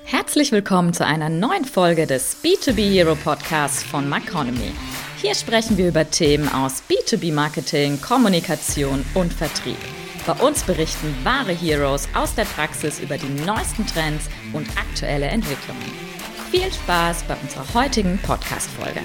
Herzlich willkommen zu einer neuen Folge des B2B Hero Podcasts von Maconomy. Hier sprechen wir über Themen aus B2B-Marketing, Kommunikation und Vertrieb. Bei uns berichten wahre Heroes aus der Praxis über die neuesten Trends und aktuelle Entwicklungen. Viel Spaß bei unserer heutigen Podcast-Folge.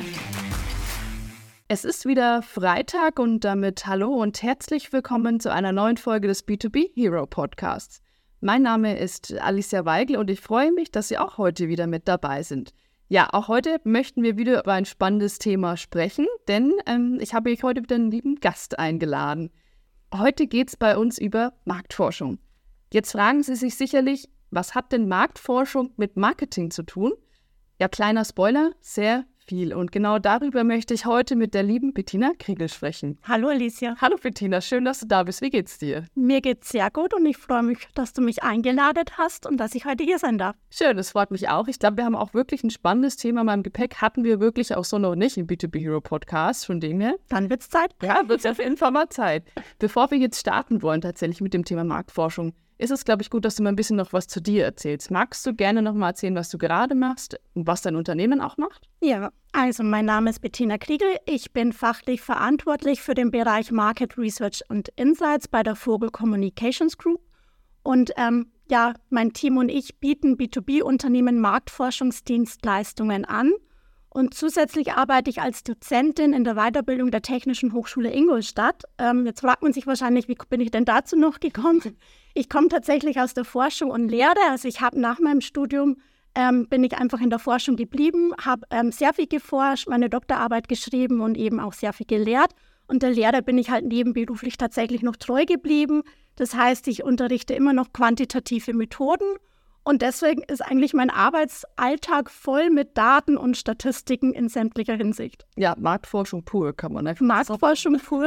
Es ist wieder Freitag und damit hallo und herzlich willkommen zu einer neuen Folge des B2B Hero Podcasts. Mein Name ist Alicia Weigel und ich freue mich, dass Sie auch heute wieder mit dabei sind. Ja, auch heute möchten wir wieder über ein spannendes Thema sprechen, denn ich habe euch heute wieder einen lieben Gast eingeladen. Heute geht es bei uns über Marktforschung. Jetzt fragen Sie sich sicherlich, was hat denn Marktforschung mit Marketing zu tun? Ja, kleiner Spoiler, sehr viel. Und genau darüber möchte ich heute mit der lieben Bettina Kriegel sprechen. Hallo Alicia. Hallo Bettina, schön, dass du da bist. Wie geht's dir? Mir geht's sehr gut und ich freue mich, dass du mich eingeladen hast und dass ich heute hier sein darf. Schön, das freut mich auch. Ich glaube, wir haben auch wirklich ein spannendes Thema in meinem Gepäck. Hatten wir wirklich auch so noch nicht im B2B Hero Podcast, von dem her. Dann wird's Zeit. Ja, wird's auf jeden Fall mal Zeit. Bevor wir jetzt starten wollen tatsächlich mit dem Thema Marktforschung, ist es, glaube ich, gut, dass du mal ein bisschen noch was zu dir erzählst. Magst du gerne noch mal erzählen, was du gerade machst und was dein Unternehmen auch macht? Ja, also mein Name ist Bettina Kriegel. Ich bin fachlich verantwortlich für den Bereich Market Research und Insights bei der Vogel Communications Group. Und mein Team und ich bieten B2B-Unternehmen Marktforschungsdienstleistungen an. Und zusätzlich arbeite ich als Dozentin in der Weiterbildung der Technischen Hochschule Ingolstadt. Jetzt fragt man sich wahrscheinlich, wie bin ich denn dazu noch gekommen? Ich komme tatsächlich aus der Forschung und Lehre. Also ich habe nach meinem Studium bin ich einfach in der Forschung geblieben, habe sehr viel geforscht, meine Doktorarbeit geschrieben und eben auch sehr viel gelehrt. Und der Lehre bin ich halt nebenberuflich tatsächlich noch treu geblieben. Das heißt, ich unterrichte immer noch quantitative Methoden. Und deswegen ist eigentlich mein Arbeitsalltag voll mit Daten und Statistiken in sämtlicher Hinsicht. Ja, Marktforschung pur kann man einfach Marktforschung pur.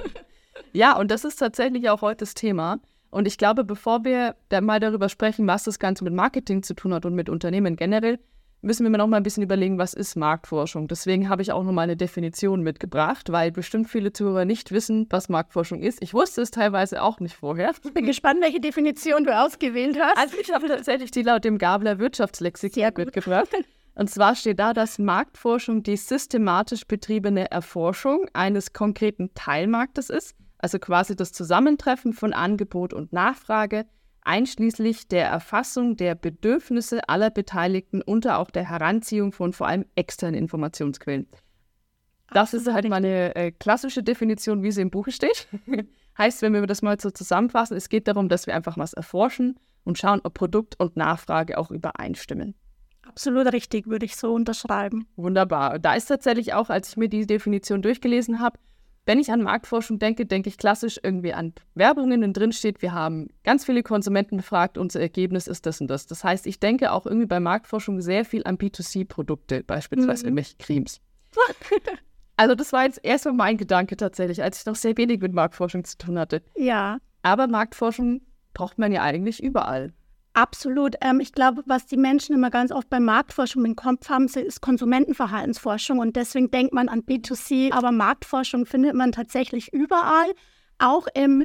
Ja, und das ist tatsächlich auch heute das Thema. Und ich glaube, bevor wir mal darüber sprechen, was das Ganze mit Marketing zu tun hat und mit Unternehmen generell, müssen wir mir noch mal ein bisschen überlegen, was ist Marktforschung. Deswegen habe ich auch noch mal eine Definition mitgebracht, weil bestimmt viele Zuhörer nicht wissen, was Marktforschung ist. Ich wusste es teilweise auch nicht vorher. Ich bin gespannt, welche Definition du ausgewählt hast. Also ich habe tatsächlich die laut dem Gabler Wirtschaftslexikon mitgebracht. Und zwar steht da, dass Marktforschung die systematisch betriebene Erforschung eines konkreten Teilmarktes ist, also quasi das Zusammentreffen von Angebot und Nachfrage, einschließlich der Erfassung der Bedürfnisse aller Beteiligten und auch der Heranziehung von vor allem externen Informationsquellen. Das ist halt mal eine klassische Definition, wie sie im Buche steht. Heißt, wenn wir das mal so zusammenfassen, es geht darum, dass wir einfach was erforschen und schauen, ob Produkt und Nachfrage auch übereinstimmen. Absolut richtig, würde ich so unterschreiben. Wunderbar. Da ist tatsächlich auch, als ich mir die Definition durchgelesen habe, wenn ich an Marktforschung denke, denke ich klassisch irgendwie an Werbungen, in drin steht, wir haben ganz viele Konsumenten befragt, unser Ergebnis ist das und das. Das heißt, ich denke auch irgendwie bei Marktforschung sehr viel an B2C-Produkte, beispielsweise irgendwelche Cremes. Also das war jetzt erstmal mein Gedanke tatsächlich, als ich noch sehr wenig mit Marktforschung zu tun hatte. Ja. Aber Marktforschung braucht man ja eigentlich überall. Absolut. Ich glaube, was die Menschen immer ganz oft bei Marktforschung im Kopf haben, ist Konsumentenverhaltensforschung und deswegen denkt man an B2C, aber Marktforschung findet man tatsächlich überall, auch im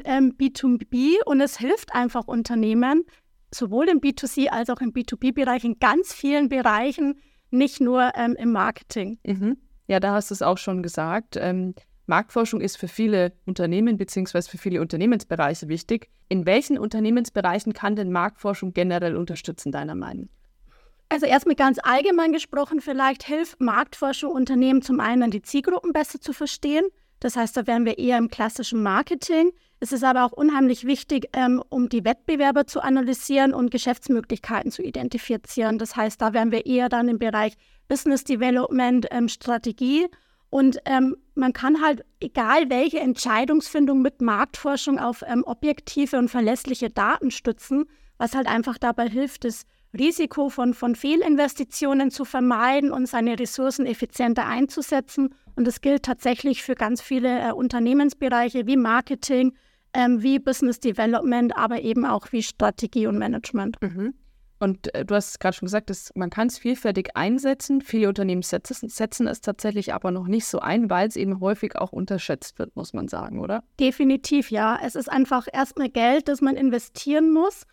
B2B und es hilft einfach Unternehmen, sowohl im B2C als auch im B2B-Bereich, in ganz vielen Bereichen, nicht nur im Marketing. Mhm. Ja, da hast du es auch schon gesagt. Marktforschung ist für viele Unternehmen bzw. für viele Unternehmensbereiche wichtig. In welchen Unternehmensbereichen kann denn Marktforschung generell unterstützen, deiner Meinung? Also erstmal ganz allgemein gesprochen, vielleicht hilft Marktforschung Unternehmen zum einen, die Zielgruppen besser zu verstehen. Das heißt, da wären wir eher im klassischen Marketing. Es ist aber auch unheimlich wichtig, um die Wettbewerber zu analysieren und Geschäftsmöglichkeiten zu identifizieren. Das heißt, da wären wir eher dann im Bereich Business Development, Strategie. Und man kann halt, egal welche Entscheidungsfindung mit Marktforschung auf objektive und verlässliche Daten stützen, was halt einfach dabei hilft, das Risiko von Fehlinvestitionen zu vermeiden und seine Ressourcen effizienter einzusetzen. Und das gilt tatsächlich für ganz viele Unternehmensbereiche wie Marketing, wie Business Development, aber eben auch wie Strategie und Management. Mhm. Und du hast gerade schon gesagt, man kann es vielfältig einsetzen. Viele Unternehmen setzen es tatsächlich aber noch nicht so ein, weil es eben häufig auch unterschätzt wird, muss man sagen, oder? Definitiv, ja. Es ist einfach erstmal Geld, das man investieren muss.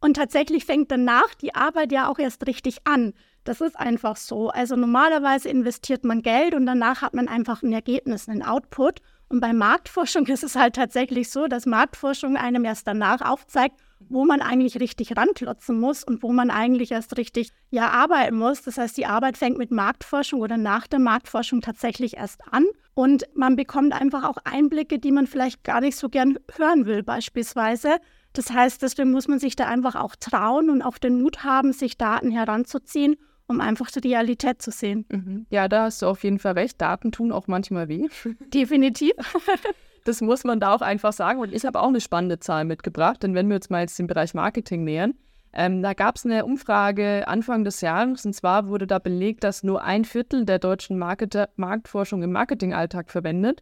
Und tatsächlich fängt danach die Arbeit ja auch erst richtig an. Das ist einfach so. Also normalerweise investiert man Geld und danach hat man einfach ein Ergebnis, einen Output. Und bei Marktforschung ist es halt tatsächlich so, dass Marktforschung einem erst danach aufzeigt, wo man eigentlich richtig ranklotzen muss und wo man eigentlich erst richtig arbeiten muss. Das heißt, die Arbeit fängt mit Marktforschung oder nach der Marktforschung tatsächlich erst an. Und man bekommt einfach auch Einblicke, die man vielleicht gar nicht so gern hören will beispielsweise. Das heißt, deswegen muss man sich da einfach auch trauen und auch den Mut haben, sich Daten heranzuziehen, um einfach die Realität zu sehen. Mhm. Ja, da hast du auf jeden Fall recht. Daten tun auch manchmal weh. Definitiv. Das muss man da auch einfach sagen. Und ich habe auch eine spannende Zahl mitgebracht, denn wenn wir uns mal jetzt den Bereich Marketing nähern, da gab es eine Umfrage Anfang des Jahres, und zwar wurde da belegt, dass nur 1/4 der deutschen Marktforschung im Marketingalltag verwendet.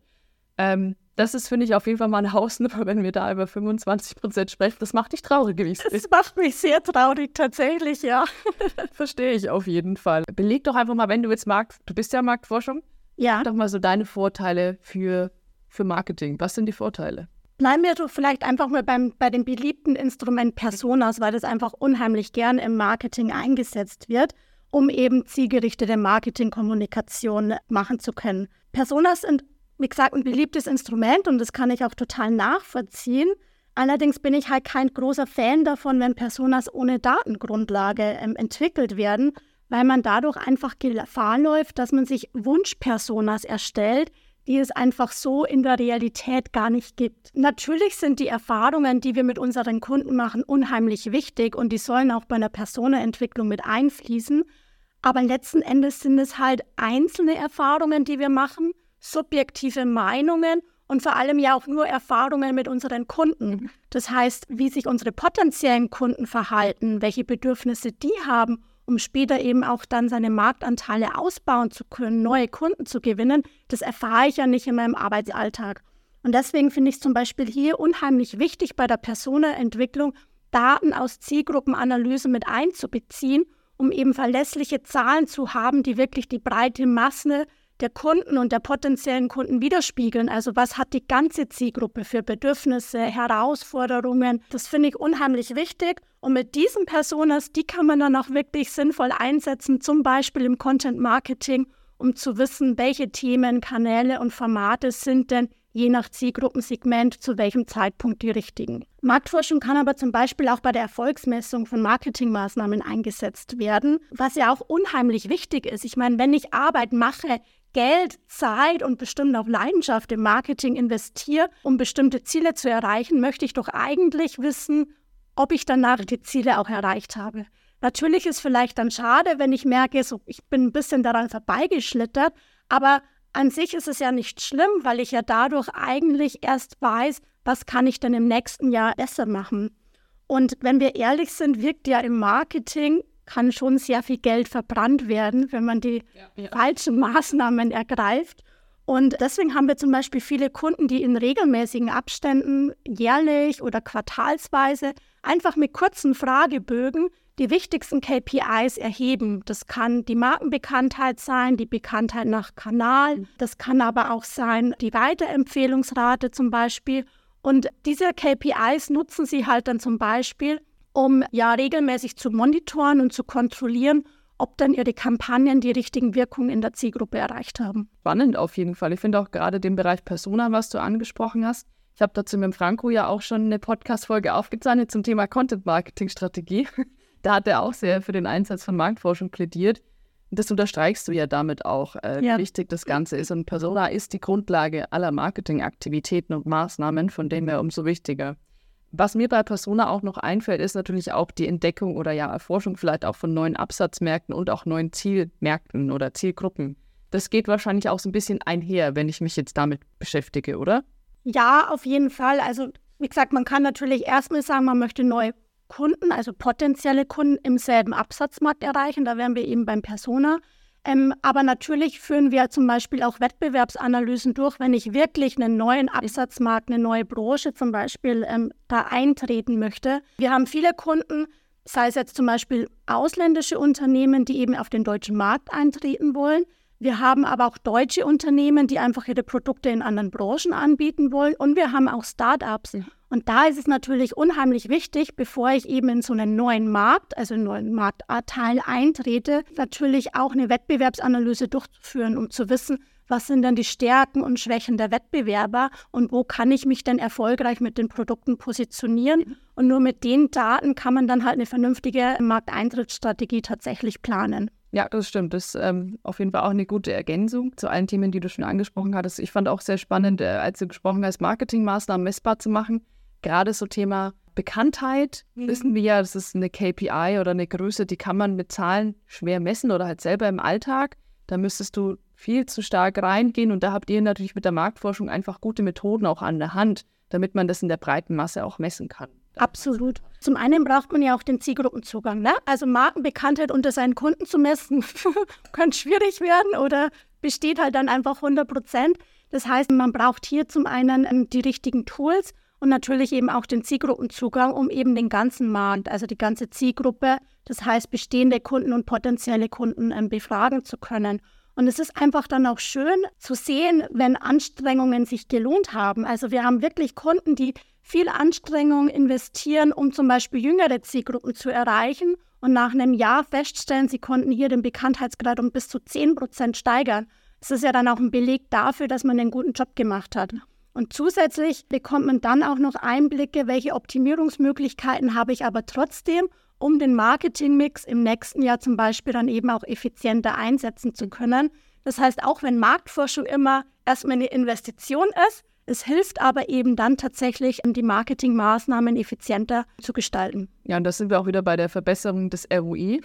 Das ist, finde ich, auf jeden Fall mal eine Hausnummer, wenn wir da über 25% sprechen. Das macht dich traurig, wie ich Das macht mich sehr traurig, tatsächlich, ja. Verstehe ich auf jeden Fall. Beleg doch einfach mal, wenn du jetzt du bist ja Marktforschung, Ja. doch mal so deine Vorteile für Marketing. Was sind die Vorteile? Bleiben wir doch vielleicht einfach mal bei dem beliebten Instrument Personas, weil das einfach unheimlich gern im Marketing eingesetzt wird, um eben zielgerichtete Marketingkommunikation machen zu können. Personas sind, wie gesagt, ein beliebtes Instrument und das kann ich auch total nachvollziehen. Allerdings bin ich halt kein großer Fan davon, wenn Personas ohne Datengrundlage entwickelt werden, weil man dadurch einfach Gefahr läuft, dass man sich Wunschpersonas erstellt, die es einfach so in der Realität gar nicht gibt. Natürlich sind die Erfahrungen, die wir mit unseren Kunden machen, unheimlich wichtig und die sollen auch bei einer Personenentwicklung mit einfließen. Aber letzten Endes sind es halt einzelne Erfahrungen, die wir machen, subjektive Meinungen und vor allem ja auch nur Erfahrungen mit unseren Kunden. Das heißt, wie sich unsere potenziellen Kunden verhalten, welche Bedürfnisse die haben, um später eben auch dann seine Marktanteile ausbauen zu können, neue Kunden zu gewinnen, das erfahre ich ja nicht in meinem Arbeitsalltag. Und deswegen finde ich es zum Beispiel hier unheimlich wichtig, bei der Personenentwicklung Daten aus Zielgruppenanalysen mit einzubeziehen, um eben verlässliche Zahlen zu haben, die wirklich die breite Masse der Kunden und der potenziellen Kunden widerspiegeln. Also was hat die ganze Zielgruppe für Bedürfnisse, Herausforderungen? Das finde ich unheimlich wichtig. Und mit diesen Personas, die kann man dann auch wirklich sinnvoll einsetzen, zum Beispiel im Content Marketing, um zu wissen, welche Themen, Kanäle und Formate sind denn je nach Zielgruppensegment zu welchem Zeitpunkt die richtigen. Marktforschung kann aber zum Beispiel auch bei der Erfolgsmessung von Marketingmaßnahmen eingesetzt werden, was ja auch unheimlich wichtig ist. Ich meine, wenn ich Arbeit mache, Geld, Zeit und bestimmt auch Leidenschaft im Marketing investiere, um bestimmte Ziele zu erreichen, möchte ich doch eigentlich wissen, ob ich danach die Ziele auch erreicht habe. Natürlich ist vielleicht dann schade, wenn ich merke, so, ich bin ein bisschen daran vorbeigeschlittert, aber an sich ist es ja nicht schlimm, weil ich ja dadurch eigentlich erst weiß, was kann ich denn im nächsten Jahr besser machen. Und wenn wir ehrlich sind, wirkt ja im Marketing, kann schon sehr viel Geld verbrannt werden, wenn man die falschen Maßnahmen ergreift. Und deswegen haben wir zum Beispiel viele Kunden, die in regelmäßigen Abständen, jährlich oder quartalsweise, einfach mit kurzen Fragebögen die wichtigsten KPIs erheben. Das kann die Markenbekanntheit sein, die Bekanntheit nach Kanal. Das kann aber auch sein, die Weiterempfehlungsrate zum Beispiel. Und diese KPIs nutzen sie halt dann zum Beispiel, um regelmäßig zu monitoren und zu kontrollieren, ob dann ihre Kampagnen die richtigen Wirkungen in der Zielgruppe erreicht haben. Spannend auf jeden Fall. Ich finde auch gerade den Bereich Persona, was du angesprochen hast. Ich habe dazu mit dem Franco ja auch schon eine Podcast-Folge aufgezeichnet zum Thema Content-Marketing-Strategie. Da hat er auch sehr für den Einsatz von Marktforschung plädiert. Und das unterstreichst du ja damit auch, wie wichtig das Ganze ist. Und Persona ist die Grundlage aller Marketingaktivitäten und Maßnahmen, von denen her umso wichtiger. Was mir bei Persona auch noch einfällt, ist natürlich auch die Entdeckung oder Erforschung vielleicht auch von neuen Absatzmärkten und auch neuen Zielmärkten oder Zielgruppen. Das geht wahrscheinlich auch so ein bisschen einher, wenn ich mich jetzt damit beschäftige, oder? Ja, auf jeden Fall. Also wie gesagt, man kann natürlich erstmal sagen, man möchte neue Kunden, also potenzielle Kunden im selben Absatzmarkt erreichen. Da wären wir eben beim Persona. Aber natürlich führen wir zum Beispiel auch Wettbewerbsanalysen durch, wenn ich wirklich einen neuen Absatzmarkt, eine neue Branche zum Beispiel da eintreten möchte. Wir haben viele Kunden, sei es jetzt zum Beispiel ausländische Unternehmen, die eben auf den deutschen Markt eintreten wollen. Wir haben aber auch deutsche Unternehmen, die einfach ihre Produkte in anderen Branchen anbieten wollen. Und wir haben auch Startups. Und da ist es natürlich unheimlich wichtig, bevor ich eben in so einen neuen Markt, also einen neuen Marktteil eintrete, natürlich auch eine Wettbewerbsanalyse durchzuführen, um zu wissen, was sind denn die Stärken und Schwächen der Wettbewerber und wo kann ich mich denn erfolgreich mit den Produkten positionieren. Und nur mit den Daten kann man dann halt eine vernünftige Markteintrittsstrategie tatsächlich planen. Ja, das stimmt. Das ist auf jeden Fall auch eine gute Ergänzung zu allen Themen, die du schon angesprochen hattest. Ich fand auch sehr spannend, als du gesprochen hast, Marketingmaßnahmen messbar zu machen. Gerade so Thema Bekanntheit, wissen wir ja, das ist eine KPI oder eine Größe, die kann man mit Zahlen schwer messen oder halt selber im Alltag. Da müsstest du viel zu stark reingehen und da habt ihr natürlich mit der Marktforschung einfach gute Methoden auch an der Hand, damit man das in der breiten Masse auch messen kann. Absolut. Zum einen braucht man ja auch den Zielgruppenzugang, ne? Also Markenbekanntheit unter seinen Kunden zu messen, könnte schwierig werden oder besteht halt dann einfach 100%. Das heißt, man braucht hier zum einen die richtigen Tools und natürlich eben auch den Zielgruppenzugang, um eben den ganzen Markt, also die ganze Zielgruppe, das heißt bestehende Kunden und potenzielle Kunden befragen zu können. Und es ist einfach dann auch schön zu sehen, wenn Anstrengungen sich gelohnt haben. Also wir haben wirklich Kunden, die viel Anstrengung investieren, um zum Beispiel jüngere Zielgruppen zu erreichen und nach einem Jahr feststellen, sie konnten hier den Bekanntheitsgrad um bis zu 10% steigern. Das ist ja dann auch ein Beleg dafür, dass man einen guten Job gemacht hat. Und zusätzlich bekommt man dann auch noch Einblicke, welche Optimierungsmöglichkeiten habe ich aber trotzdem, um den Marketingmix im nächsten Jahr zum Beispiel dann eben auch effizienter einsetzen zu können. Das heißt, auch wenn Marktforschung immer erstmal eine Investition ist, es hilft aber eben dann tatsächlich, die Marketingmaßnahmen effizienter zu gestalten. Ja, und da sind wir auch wieder bei der Verbesserung des ROI.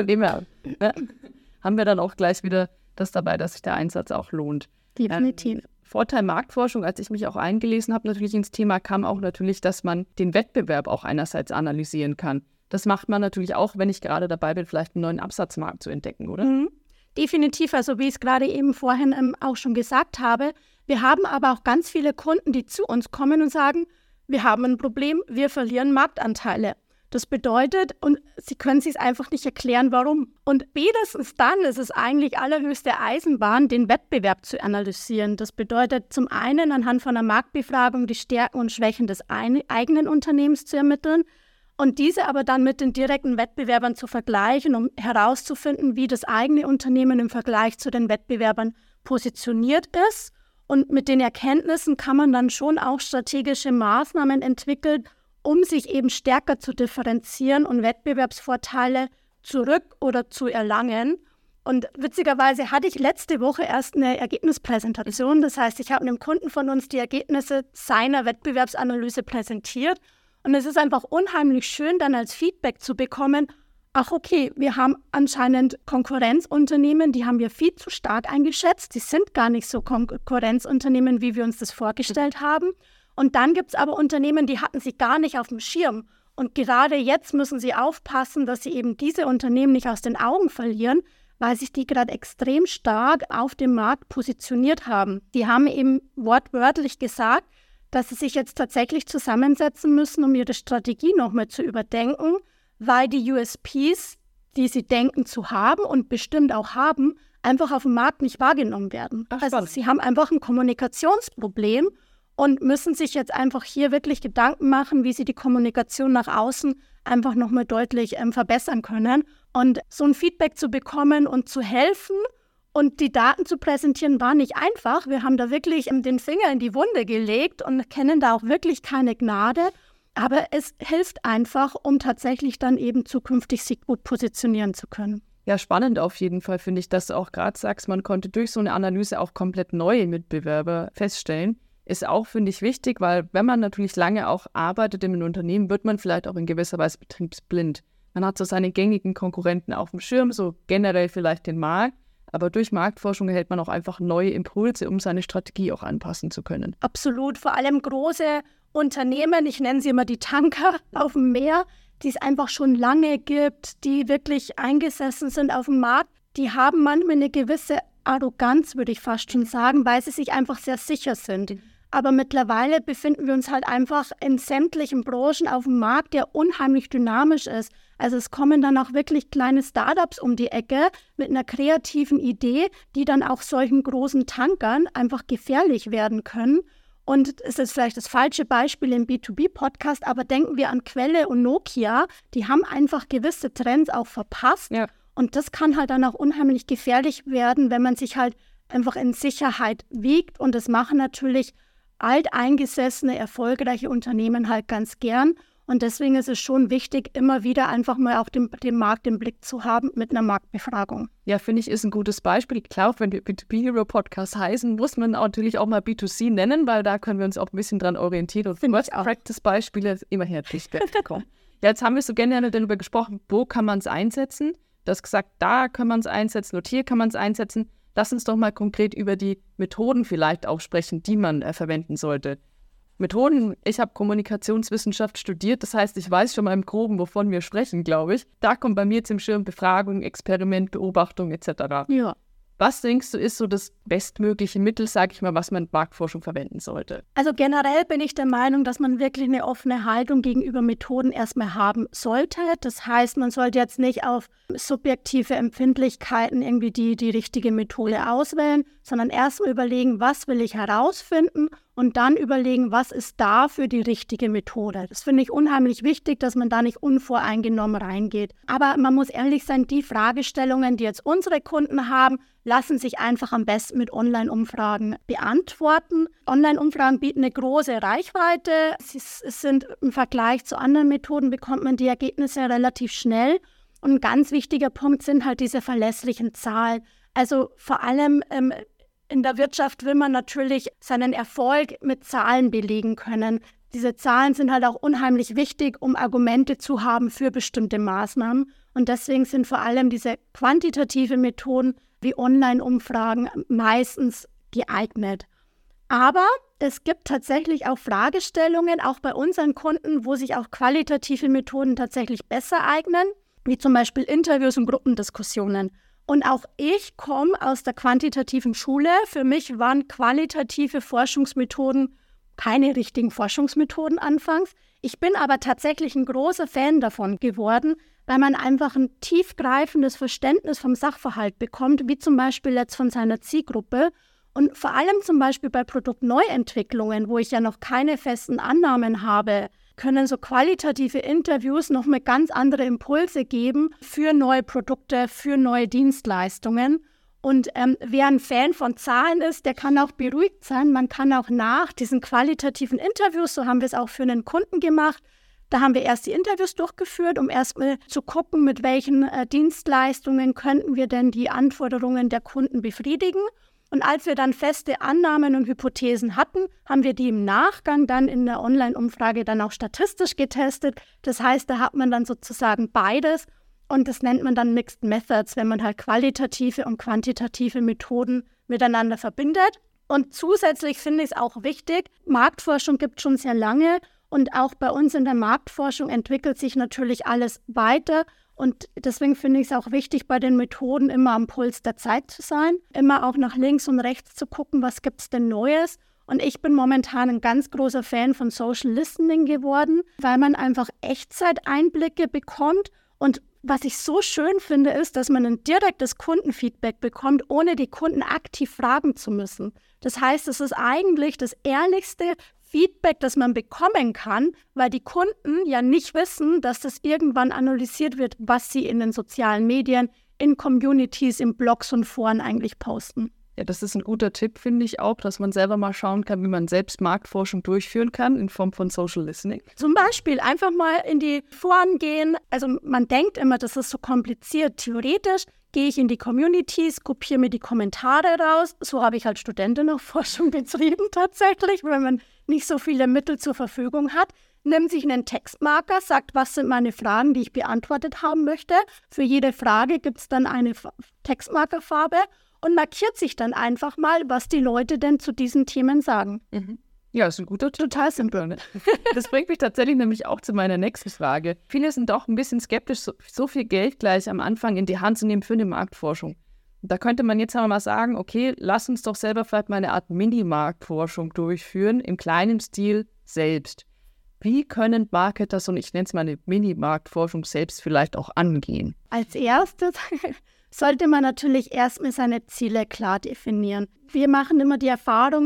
Haben wir dann auch gleich wieder das dabei, dass sich der Einsatz auch lohnt. Definitiv. Vorteil Marktforschung, als ich mich auch eingelesen habe, natürlich ins Thema kam auch natürlich, dass man den Wettbewerb auch einerseits analysieren kann. Das macht man natürlich auch, wenn ich gerade dabei bin, vielleicht einen neuen Absatzmarkt zu entdecken, oder? Definitiv, also wie ich es gerade eben vorhin auch schon gesagt habe. Wir haben aber auch ganz viele Kunden, die zu uns kommen und sagen, wir haben ein Problem, wir verlieren Marktanteile. Das bedeutet, und sie können sich einfach nicht erklären, warum. Und spätestens dann ist es eigentlich allerhöchste Eisenbahn, den Wettbewerb zu analysieren. Das bedeutet zum einen anhand von einer Marktbefragung die Stärken und Schwächen des eigenen Unternehmens zu ermitteln und diese aber dann mit den direkten Wettbewerbern zu vergleichen, um herauszufinden, wie das eigene Unternehmen im Vergleich zu den Wettbewerbern positioniert ist. Und mit den Erkenntnissen kann man dann schon auch strategische Maßnahmen entwickeln, um sich eben stärker zu differenzieren und Wettbewerbsvorteile zurück oder zu erlangen. Und witzigerweise hatte ich letzte Woche erst eine Ergebnispräsentation. Das heißt, ich habe einem Kunden von uns die Ergebnisse seiner Wettbewerbsanalyse präsentiert. Und es ist einfach unheimlich schön, dann als Feedback zu bekommen, ach okay, wir haben anscheinend Konkurrenzunternehmen, die haben wir viel zu stark eingeschätzt. Die sind gar nicht so Konkurrenzunternehmen, wie wir uns das vorgestellt haben. Und dann gibt es aber Unternehmen, die hatten sie gar nicht auf dem Schirm. Und gerade jetzt müssen sie aufpassen, dass sie eben diese Unternehmen nicht aus den Augen verlieren, weil sich die gerade extrem stark auf dem Markt positioniert haben. Die haben eben wortwörtlich gesagt, dass sie sich jetzt tatsächlich zusammensetzen müssen, um ihre Strategie nochmal zu überdenken, weil die USPs, die sie denken zu haben und bestimmt auch haben, einfach auf dem Markt nicht wahrgenommen werden. Also sie haben einfach ein Kommunikationsproblem und müssen sich jetzt einfach hier wirklich Gedanken machen, wie sie die Kommunikation nach außen einfach nochmal deutlich verbessern können. Und so ein Feedback zu bekommen und zu helfen und die Daten zu präsentieren, war nicht einfach. Wir haben da wirklich den Finger in die Wunde gelegt und kennen da auch wirklich keine Gnade. Aber es hilft einfach, um tatsächlich dann eben zukünftig sich gut positionieren zu können. Ja, spannend auf jeden Fall, finde ich, dass du auch gerade sagst, man konnte durch so eine Analyse auch komplett neue Mitbewerber feststellen. Ist auch, finde ich, wichtig, weil wenn man natürlich lange auch arbeitet in einem Unternehmen, wird man vielleicht auch in gewisser Weise betriebsblind. Man hat so seine gängigen Konkurrenten auf dem Schirm, so generell vielleicht den Markt, aber durch Marktforschung erhält man auch einfach neue Impulse, um seine Strategie auch anpassen zu können. Absolut, vor allem große Unternehmen, ich nenne sie immer die Tanker auf dem Meer, die es einfach schon lange gibt, die wirklich eingesessen sind auf dem Markt, die haben manchmal eine gewisse Arroganz, würde ich fast schon sagen, weil sie sich einfach sehr sicher sind. Aber mittlerweile befinden wir uns halt einfach in sämtlichen Branchen auf dem Markt, der unheimlich dynamisch ist. Also es kommen dann auch wirklich kleine Startups um die Ecke mit einer kreativen Idee, die dann auch solchen großen Tankern einfach gefährlich werden können. Und es ist vielleicht das falsche Beispiel im B2B-Podcast, aber denken wir an Quelle und Nokia, die haben einfach gewisse Trends auch verpasst. Ja. Und das kann halt dann auch unheimlich gefährlich werden, wenn man sich halt einfach in Sicherheit wiegt. Und das machen natürlich alteingesessene, erfolgreiche Unternehmen halt ganz gern. Und deswegen ist es schon wichtig, immer wieder einfach mal auch den Markt im Blick zu haben mit einer Marktbefragung. Ja, finde ich, ist ein gutes Beispiel. Klar, wenn wir B2B Hero Podcast heißen, muss man natürlich auch mal B2C nennen, weil da können wir uns auch ein bisschen dran orientieren. Und Best-Practice-Beispiele immer herzlich willkommen. Ja, jetzt haben wir so generell darüber gesprochen, wo kann man es einsetzen? Du hast gesagt, da kann man es einsetzen und hier kann man es einsetzen. Lass uns doch mal konkret über die Methoden vielleicht auch sprechen, die man verwenden sollte. Methoden, ich habe Kommunikationswissenschaft studiert, das heißt, ich weiß schon mal im Groben, wovon wir sprechen, glaube ich. Da kommt bei mir zum Schirm Befragung, Experiment, Beobachtung etc. Ja. Was denkst du, ist so das bestmögliche Mittel, sage ich mal, was man in Marktforschung verwenden sollte? Also generell bin ich der Meinung, dass man wirklich eine offene Haltung gegenüber Methoden erstmal haben sollte. Das heißt, man sollte jetzt nicht auf subjektive Empfindlichkeiten irgendwie die richtige Methode auswählen, sondern erstmal überlegen, was will ich herausfinden und dann überlegen, was ist dafür die richtige Methode. Das finde ich unheimlich wichtig, dass man da nicht unvoreingenommen reingeht. Aber man muss ehrlich sein, die Fragestellungen, die jetzt unsere Kunden haben, lassen sich einfach am besten mit Online-Umfragen beantworten. Online-Umfragen bieten eine große Reichweite. Es sind im Vergleich zu anderen Methoden, bekommt man die Ergebnisse relativ schnell. Und ein ganz wichtiger Punkt sind halt diese verlässlichen Zahlen. Also vor allem in der Wirtschaft will man natürlich seinen Erfolg mit Zahlen belegen können. Diese Zahlen sind halt auch unheimlich wichtig, um Argumente zu haben für bestimmte Maßnahmen. Und deswegen sind vor allem diese quantitative Methoden wie Online-Umfragen meistens geeignet. Aber es gibt tatsächlich auch Fragestellungen, auch bei unseren Kunden, wo sich auch qualitative Methoden tatsächlich besser eignen, wie zum Beispiel Interviews und Gruppendiskussionen. Und auch ich komme aus der quantitativen Schule. Für mich waren qualitative Forschungsmethoden keine richtigen Forschungsmethoden anfangs. Ich bin aber tatsächlich ein großer Fan davon geworden, weil man einfach ein tiefgreifendes Verständnis vom Sachverhalt bekommt, wie zum Beispiel jetzt von seiner Zielgruppe. Und vor allem zum Beispiel bei Produktneuentwicklungen, wo ich ja noch keine festen Annahmen habe, können so qualitative Interviews nochmal ganz andere Impulse geben für neue Produkte, für neue Dienstleistungen. Und wer ein Fan von Zahlen ist, der kann auch beruhigt sein. Man kann auch nach diesen qualitativen Interviews, so haben wir es auch für einen Kunden gemacht, da haben wir erst die Interviews durchgeführt, um erstmal zu gucken, mit welchen Dienstleistungen könnten wir denn die Anforderungen der Kunden befriedigen. Und als wir dann feste Annahmen und Hypothesen hatten, haben wir die im Nachgang dann in der Online-Umfrage dann auch statistisch getestet. Das heißt, da hat man dann sozusagen beides und das nennt man dann Mixed Methods, wenn man halt qualitative und quantitative Methoden miteinander verbindet. Und zusätzlich finde ich es auch wichtig, Marktforschung gibt es schon sehr lange und auch bei uns in der Marktforschung entwickelt sich natürlich alles weiter. Und deswegen finde ich es auch wichtig, bei den Methoden immer am Puls der Zeit zu sein, immer auch nach links und rechts zu gucken, was gibt es denn Neues. Und ich bin momentan ein ganz großer Fan von Social Listening geworden, weil man einfach Echtzeiteinblicke bekommt. Und was ich so schön finde, ist, dass man ein direktes Kundenfeedback bekommt, ohne die Kunden aktiv fragen zu müssen. Das heißt, es ist eigentlich das ehrlichste Feedback, das man bekommen kann, weil die Kunden ja nicht wissen, dass das irgendwann analysiert wird, was sie in den sozialen Medien, in Communities, in Blogs und Foren eigentlich posten. Ja, das ist ein guter Tipp, finde ich auch, dass man selber mal schauen kann, wie man selbst Marktforschung durchführen kann in Form von Social Listening. Zum Beispiel einfach mal in die Foren gehen. Also man denkt immer, das ist so kompliziert. Theoretisch gehe ich in die Communities, kopiere mir die Kommentare raus. So habe ich als Studentin auch Forschung betrieben tatsächlich, weil man nicht so viele Mittel zur Verfügung hat. Nimmt sich einen Textmarker, sagt, was sind meine Fragen, die ich beantwortet haben möchte. Für jede Frage gibt es dann eine Textmarkerfarbe und markiert sich dann einfach mal, was die Leute denn zu diesen Themen sagen. Mhm. Ja, ist ein guter Tipp. Total simpel. Das bringt mich tatsächlich nämlich auch zu meiner nächsten Frage. Viele sind doch ein bisschen skeptisch, so viel Geld gleich am Anfang in die Hand zu nehmen für eine Marktforschung. Da könnte man jetzt mal sagen, okay, lass uns doch selber vielleicht mal eine Art Mini-Marktforschung durchführen, im kleinen Stil selbst. Wie können Marketer so, ich nenne es mal eine Mini-Marktforschung selbst vielleicht auch angehen? Als erstes sollte man natürlich erstmal seine Ziele klar definieren. Wir machen immer die Erfahrung,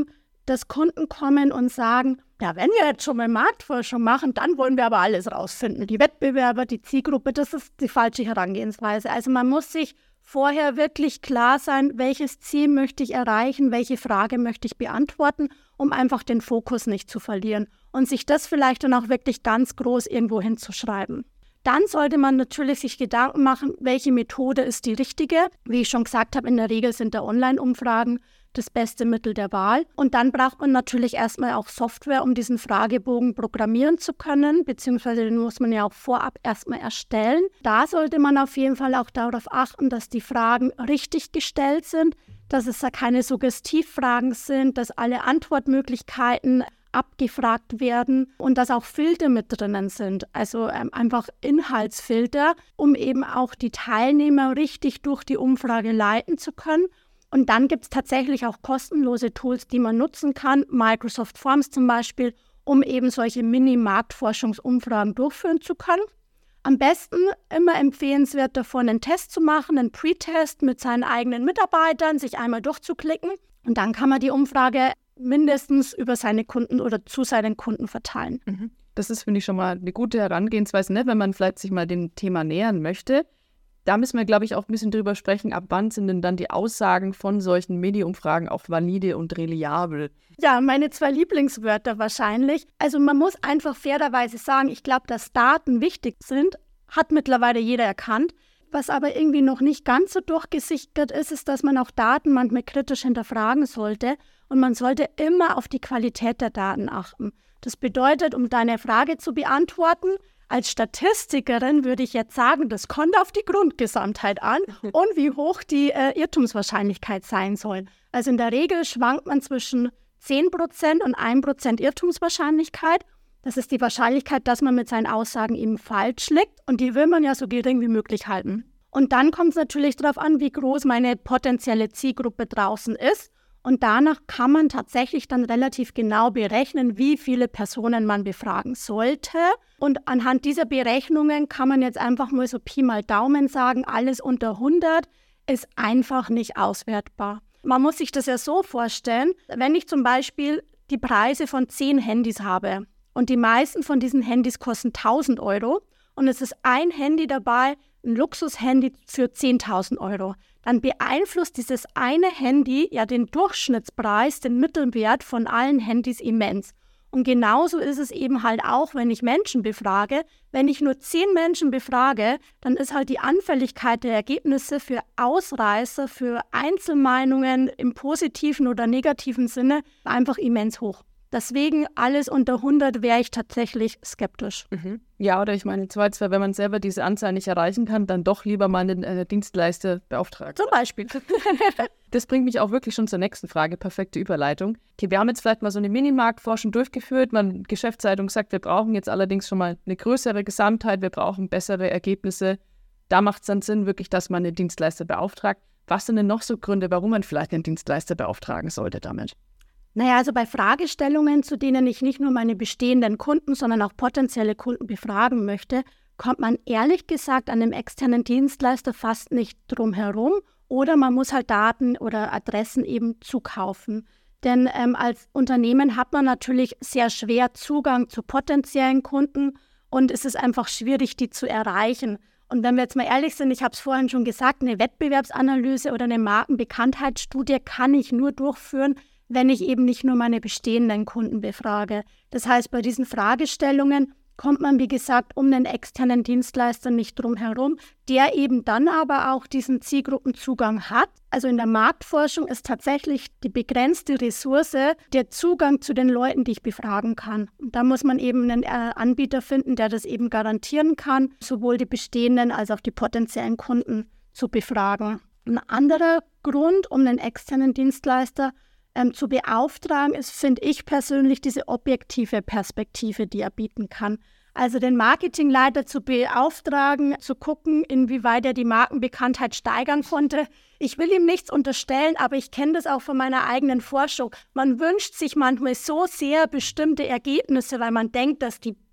dass Kunden kommen und sagen, ja, wenn wir jetzt schon mal Marktforschung machen, dann wollen wir aber alles rausfinden. Die Wettbewerber, die Zielgruppe, das ist die falsche Herangehensweise. Also man muss sich vorher wirklich klar sein, welches Ziel möchte ich erreichen, welche Frage möchte ich beantworten, um einfach den Fokus nicht zu verlieren und sich das vielleicht dann auch wirklich ganz groß irgendwo hinzuschreiben. Dann sollte man natürlich sich Gedanken machen, welche Methode ist die richtige. Wie ich schon gesagt habe, in der Regel sind da Online-Umfragen das beste Mittel der Wahl. Und dann braucht man natürlich erstmal auch Software, um diesen Fragebogen programmieren zu können, beziehungsweise den muss man ja auch vorab erstmal erstellen. Da sollte man auf jeden Fall auch darauf achten, dass die Fragen richtig gestellt sind, dass es da keine Suggestivfragen sind, dass alle Antwortmöglichkeiten abgefragt werden und dass auch Filter mit drinnen sind, also einfach Inhaltsfilter, um eben auch die Teilnehmer richtig durch die Umfrage leiten zu können. Und dann gibt es tatsächlich auch kostenlose Tools, die man nutzen kann, Microsoft Forms zum Beispiel, um eben solche Mini-Marktforschungsumfragen durchführen zu können. Am besten immer empfehlenswert davon, einen Test zu machen, einen Pre-Test mit seinen eigenen Mitarbeitern, sich einmal durchzuklicken und dann kann man die Umfrage mindestens über seine Kunden oder zu seinen Kunden verteilen. Das ist, finde ich, schon mal eine gute Herangehensweise, ne? Wenn man vielleicht sich mal dem Thema nähern möchte. Da müssen wir, glaube ich, auch ein bisschen drüber sprechen, ab wann sind denn dann die Aussagen von solchen Medi-Umfragen auch valide und reliabel? Ja, meine 2 Lieblingswörter wahrscheinlich. Also man muss einfach fairerweise sagen, ich glaube, dass Daten wichtig sind, hat mittlerweile jeder erkannt. Was aber irgendwie noch nicht ganz so durchgesickert ist, ist, dass man auch Daten manchmal kritisch hinterfragen sollte und man sollte immer auf die Qualität der Daten achten. Das bedeutet, um deine Frage zu beantworten, als Statistikerin würde ich jetzt sagen, das kommt auf die Grundgesamtheit an und wie hoch die Irrtumswahrscheinlichkeit sein soll. Also in der Regel schwankt man zwischen 10% und 1% Irrtumswahrscheinlichkeit. Das ist die Wahrscheinlichkeit, dass man mit seinen Aussagen eben falsch liegt und die will man ja so gering wie möglich halten. Und dann kommt es natürlich darauf an, wie groß meine potenzielle Zielgruppe draußen ist. Und danach kann man tatsächlich dann relativ genau berechnen, wie viele Personen man befragen sollte. Und anhand dieser Berechnungen kann man jetzt einfach mal so Pi mal Daumen sagen, alles unter 100 ist einfach nicht auswertbar. Man muss sich das ja so vorstellen, wenn ich zum Beispiel die Preise von 10 Handys habe und die meisten von diesen Handys kosten 1.000 € und es ist ein Handy dabei, ein Luxushandy für 10.000 €, dann beeinflusst dieses eine Handy ja den Durchschnittspreis, den Mittelwert von allen Handys immens. Und genauso ist es eben halt auch, wenn ich Menschen befrage. Wenn ich nur 10 Menschen befrage, dann ist halt die Anfälligkeit der Ergebnisse für Ausreißer, für Einzelmeinungen im positiven oder negativen Sinne einfach immens hoch. Deswegen alles unter 100 wäre ich tatsächlich skeptisch. Ja, oder ich meine, zweitens, wenn man selber diese Anzahl nicht erreichen kann, dann doch lieber mal einen Dienstleister beauftragen. Zum Beispiel. Das bringt mich auch wirklich schon zur nächsten Frage, perfekte Überleitung. Okay, wir haben jetzt vielleicht mal so eine Minimarktforschung durchgeführt. Die Geschäftsleitung sagt, wir brauchen jetzt allerdings schon mal eine größere Gesamtheit, wir brauchen bessere Ergebnisse. Da macht es dann Sinn, wirklich, dass man einen Dienstleister beauftragt. Was sind denn noch so Gründe, warum man vielleicht einen Dienstleister beauftragen sollte damit? Naja, also bei Fragestellungen, zu denen ich nicht nur meine bestehenden Kunden, sondern auch potenzielle Kunden befragen möchte, kommt man ehrlich gesagt an einem externen Dienstleister fast nicht drum herum oder man muss halt Daten oder Adressen eben zukaufen. Denn als Unternehmen hat man natürlich sehr schwer Zugang zu potenziellen Kunden und es ist einfach schwierig, die zu erreichen. Und wenn wir jetzt mal ehrlich sind, ich habe es vorhin schon gesagt, eine Wettbewerbsanalyse oder eine Markenbekanntheitsstudie kann ich nur durchführen, wenn ich eben nicht nur meine bestehenden Kunden befrage. Das heißt, bei diesen Fragestellungen kommt man, wie gesagt, um einen externen Dienstleister nicht drum herum, der eben dann aber auch diesen Zielgruppenzugang hat. Also in der Marktforschung ist tatsächlich die begrenzte Ressource der Zugang zu den Leuten, die ich befragen kann. Und da muss man eben einen Anbieter finden, der das eben garantieren kann, sowohl die bestehenden als auch die potenziellen Kunden zu befragen. Ein anderer Grund, um einen externen Dienstleister zu beauftragen, ist, finde ich persönlich, diese objektive Perspektive, die er bieten kann. Also den Marketingleiter zu beauftragen, zu gucken, inwieweit er die Markenbekanntheit steigern konnte. Ich will ihm nichts unterstellen, aber ich kenne das auch von meiner eigenen Forschung. Man wünscht sich manchmal so sehr bestimmte Ergebnisse, weil man denkt, dass die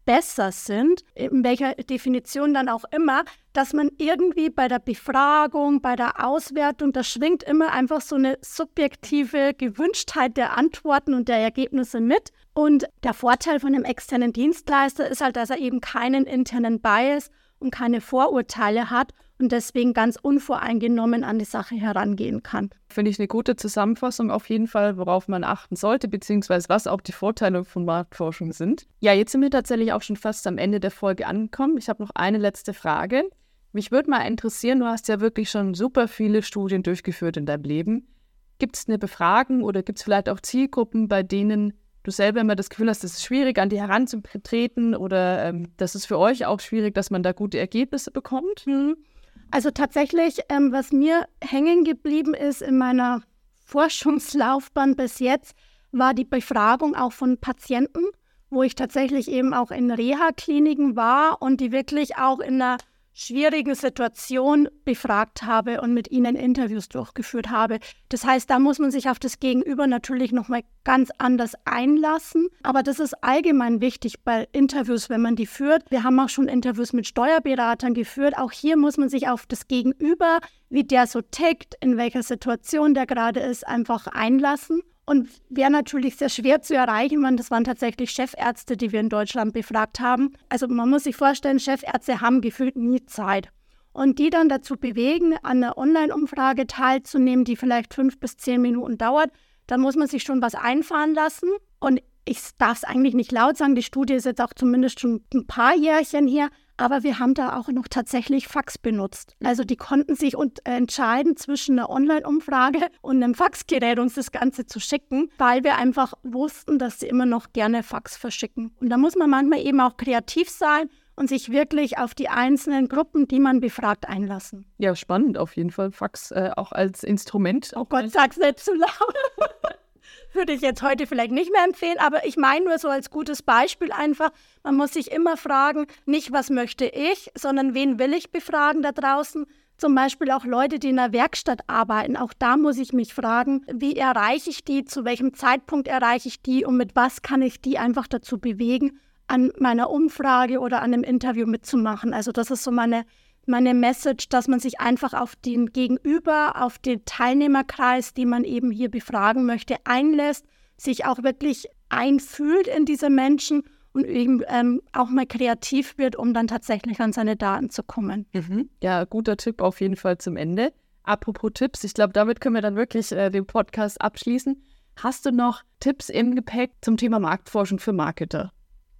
besser sind, in welcher Definition dann auch immer, dass man irgendwie bei der Befragung, bei der Auswertung, da schwingt immer einfach so eine subjektive Gewünschtheit der Antworten und der Ergebnisse mit. Und der Vorteil von einem externen Dienstleister ist halt, dass er eben keinen internen Bias und keine Vorurteile hat und deswegen ganz unvoreingenommen an die Sache herangehen kann. Finde ich eine gute Zusammenfassung auf jeden Fall, worauf man achten sollte, beziehungsweise was auch die Vorteile von Marktforschung sind. Ja, jetzt sind wir tatsächlich auch schon fast am Ende der Folge angekommen. Ich habe noch eine letzte Frage. Mich würde mal interessieren, du hast ja wirklich schon super viele Studien durchgeführt in deinem Leben. Gibt es eine Befragung oder gibt es vielleicht auch Zielgruppen, bei denen du selber immer das Gefühl hast, es ist schwierig, an die heranzutreten oder das ist für euch auch schwierig, dass man da gute Ergebnisse bekommt? Also tatsächlich, was mir hängen geblieben ist in meiner Forschungslaufbahn bis jetzt, war die Befragung auch von Patienten, wo ich tatsächlich eben auch in Reha-Kliniken war und die wirklich auch in einer schwierigen Situation befragt habe und mit ihnen Interviews durchgeführt habe. Das heißt, da muss man sich auf das Gegenüber natürlich nochmal ganz anders einlassen. Aber das ist allgemein wichtig bei Interviews, wenn man die führt. Wir haben auch schon Interviews mit Steuerberatern geführt. Auch hier muss man sich auf das Gegenüber, wie der so tickt, in welcher Situation der gerade ist, einfach einlassen. Und wäre natürlich sehr schwer zu erreichen, weil das waren tatsächlich Chefärzte, die wir in Deutschland befragt haben. Also man muss sich vorstellen, Chefärzte haben gefühlt nie Zeit. Und die dann dazu bewegen, an einer Online-Umfrage teilzunehmen, die vielleicht 5 bis 10 Minuten dauert, dann muss man sich schon was einfallen lassen. Und ich darf es eigentlich nicht laut sagen, die Studie ist jetzt auch zumindest schon ein paar Jährchen her, aber wir haben da auch noch tatsächlich Fax benutzt. Also die konnten sich entscheiden zwischen einer Online-Umfrage und einem Faxgerät, uns das Ganze zu schicken, weil wir einfach wussten, dass sie immer noch gerne Fax verschicken. Und da muss man manchmal eben auch kreativ sein und sich wirklich auf die einzelnen Gruppen, die man befragt, einlassen. Ja, spannend auf jeden Fall. Fax auch als Instrument. Oh Gott, sag's nicht zu laut. Würde ich jetzt heute vielleicht nicht mehr empfehlen, aber ich meine nur so als gutes Beispiel einfach, man muss sich immer fragen, nicht was möchte ich, sondern wen will ich befragen da draußen. Zum Beispiel auch Leute, die in einer Werkstatt arbeiten, auch da muss ich mich fragen, wie erreiche ich die, zu welchem Zeitpunkt erreiche ich die und mit was kann ich die einfach dazu bewegen, an meiner Umfrage oder an einem Interview mitzumachen. Also das ist so meine Message, dass man sich einfach auf den Gegenüber, auf den Teilnehmerkreis, den man eben hier befragen möchte, einlässt, sich auch wirklich einfühlt in diese Menschen und eben auch mal kreativ wird, um dann tatsächlich an seine Daten zu kommen. Ja, guter Tipp auf jeden Fall zum Ende. Apropos Tipps, ich glaube, damit können wir dann wirklich den Podcast abschließen. Hast du noch Tipps im Gepäck zum Thema Marktforschung für Marketer?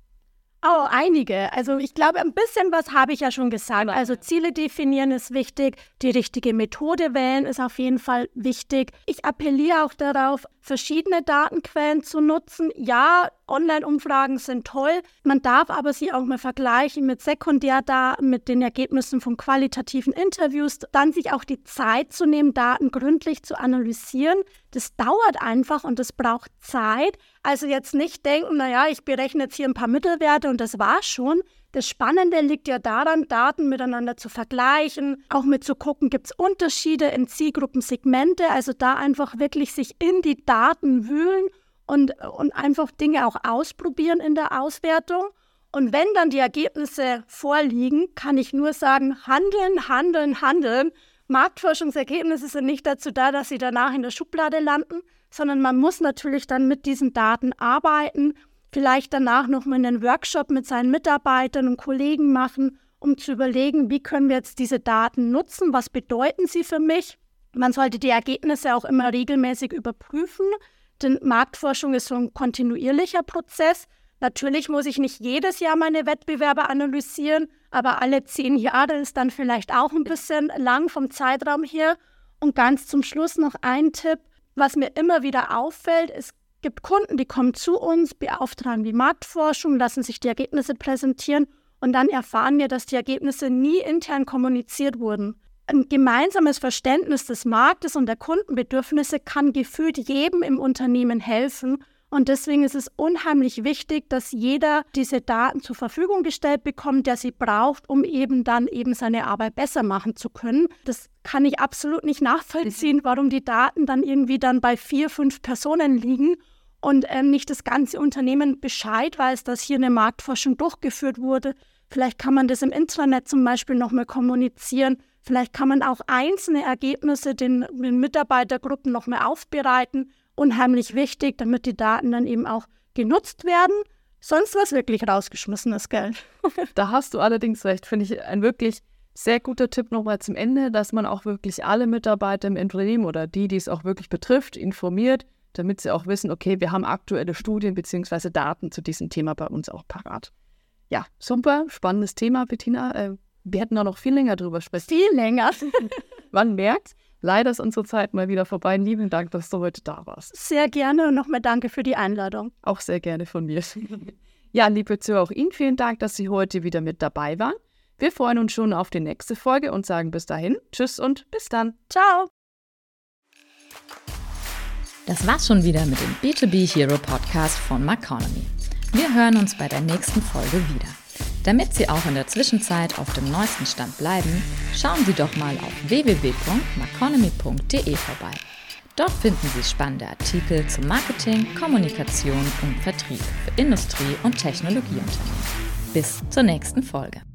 Oh, einige. Also ich glaube, ein bisschen was habe ich ja schon gesagt. Also Ziele definieren ist wichtig, die richtige Methode wählen ist auf jeden Fall wichtig. Ich appelliere auch darauf, verschiedene Datenquellen zu nutzen. Ja, Online-Umfragen sind toll. Man darf aber sie auch mal vergleichen mit Sekundärdaten, mit den Ergebnissen von qualitativen Interviews. Dann sich auch die Zeit zu nehmen, Daten gründlich zu analysieren. Das dauert einfach und das braucht Zeit. Also jetzt nicht denken, naja, ich berechne jetzt hier ein paar Mittelwerte und das war's schon. Das Spannende liegt ja daran, Daten miteinander zu vergleichen, auch mit zu gucken, gibt es Unterschiede in Zielgruppensegmente, also da einfach wirklich sich in die Daten wühlen und einfach Dinge auch ausprobieren in der Auswertung. Und wenn dann die Ergebnisse vorliegen, kann ich nur sagen, handeln, handeln, handeln. Marktforschungsergebnisse sind nicht dazu da, dass sie danach in der Schublade landen, sondern man muss natürlich dann mit diesen Daten arbeiten, vielleicht danach nochmal einen Workshop mit seinen Mitarbeitern und Kollegen machen, um zu überlegen, wie können wir jetzt diese Daten nutzen, was bedeuten sie für mich. Man sollte die Ergebnisse auch immer regelmäßig überprüfen, denn Marktforschung ist so ein kontinuierlicher Prozess. Natürlich muss ich nicht jedes Jahr meine Wettbewerber analysieren, aber alle 10 Jahre ist dann vielleicht auch ein bisschen lang vom Zeitraum her. Und ganz zum Schluss noch ein Tipp, was mir immer wieder auffällt, es gibt Kunden, die kommen zu uns, beauftragen die Marktforschung, lassen sich die Ergebnisse präsentieren und dann erfahren wir, dass die Ergebnisse nie intern kommuniziert wurden. Ein gemeinsames Verständnis des Marktes und der Kundenbedürfnisse kann gefühlt jedem im Unternehmen helfen. Und deswegen ist es unheimlich wichtig, dass jeder diese Daten zur Verfügung gestellt bekommt, der sie braucht, um eben dann seine Arbeit besser machen zu können. Das kann ich absolut nicht nachvollziehen, warum die Daten dann irgendwie bei 4, 5 Personen liegen und nicht das ganze Unternehmen Bescheid weiß, dass hier eine Marktforschung durchgeführt wurde. Vielleicht kann man das im Intranet zum Beispiel nochmal kommunizieren. Vielleicht kann man auch einzelne Ergebnisse den Mitarbeitergruppen nochmal aufbereiten. Unheimlich wichtig, damit die Daten dann eben auch genutzt werden. Sonst was wirklich rausgeschmissenes Geld. Da hast du allerdings recht, finde ich ein wirklich sehr guter Tipp nochmal zum Ende, dass man auch wirklich alle Mitarbeiter im Unternehmen oder die es auch wirklich betrifft, informiert, damit sie auch wissen, okay, wir haben aktuelle Studien bzw. Daten zu diesem Thema bei uns auch parat. Ja, super, spannendes Thema, Bettina. Wir hätten da noch viel länger drüber sprechen. Viel länger. Man merkt, leider ist unsere Zeit mal wieder vorbei. Lieben Dank, dass du heute da warst. Sehr gerne und nochmal danke für die Einladung. Auch sehr gerne von mir. Ja, liebe Zuhörer, auch Ihnen vielen Dank, dass Sie heute wieder mit dabei waren. Wir freuen uns schon auf die nächste Folge und sagen bis dahin Tschüss und bis dann. Ciao. Das war's schon wieder mit dem B2B Hero Podcast von Maconomy. Wir hören uns bei der nächsten Folge wieder. Damit Sie auch in der Zwischenzeit auf dem neuesten Stand bleiben, schauen Sie doch mal auf www.maconomy.de vorbei. Dort finden Sie spannende Artikel zu Marketing, Kommunikation und Vertrieb für Industrie- und Technologieunternehmen. Bis zur nächsten Folge.